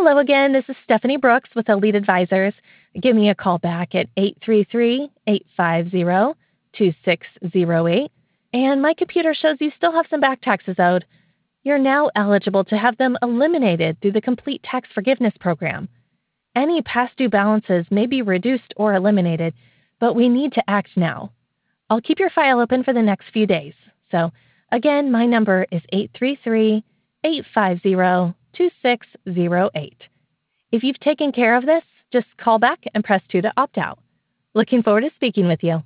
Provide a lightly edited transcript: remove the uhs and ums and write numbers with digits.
Hello again. This is Stephanie Brooks with Elite Advisors. Give me a call back at 833-850-2608. And my computer shows you still have some back taxes owed. You're now eligible to have them eliminated through the Complete Tax Forgiveness Program. Any past due balances may be reduced or eliminated, but we need to act now. I'll keep your file open for the next few days. So, again, my number is 833-850-2608. If you've taken care of this, just call back and press 2 to opt out. Looking forward to speaking with you.